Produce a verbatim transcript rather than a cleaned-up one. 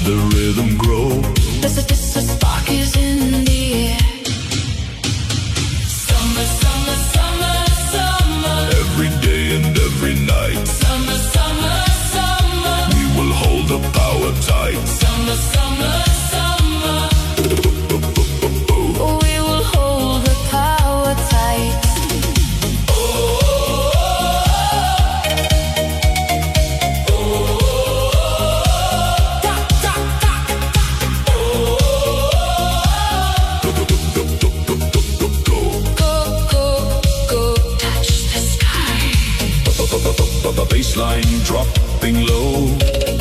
the rhythm grow. There's a, there's a spark is in the air. Summer, summer, summer, summer. Every day and every night. Summer, summer, summer. We will hold the power tight. Summer, summer, summer. We will hold the power tight. The baseline dropping low.